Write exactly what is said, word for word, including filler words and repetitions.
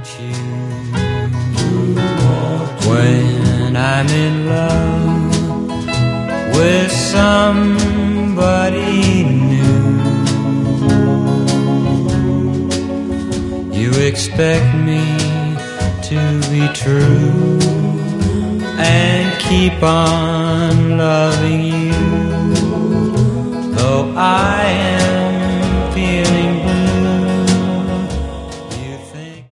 you. When I'm in love with somebody new, you expect me to be true and keep on loving you, though I